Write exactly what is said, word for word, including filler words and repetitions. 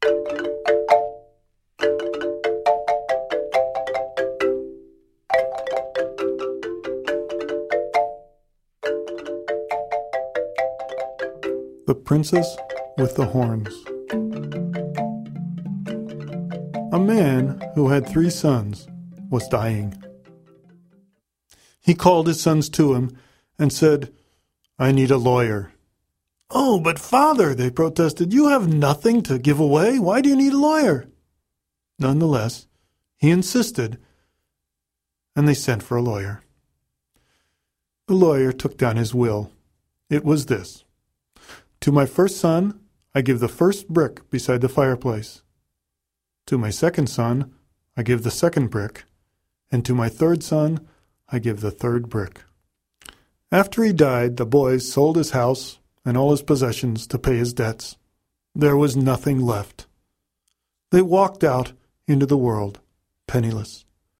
The Princess with the Horns. A man who had three sons was dying. He called his sons to him and said, "I need a lawyer." "Oh, but father," they protested, "you have nothing to give away. Why do you need a lawyer?" Nonetheless, he insisted, and they sent for a lawyer. The lawyer took down his will. It was this: "To my first son, I give the first brick beside the fireplace. To my second son, I give the second brick. And to my third son, I give the third brick." After he died, the boys sold his house and all his possessions to pay his debts. There was nothing left. They walked out into the world, penniless.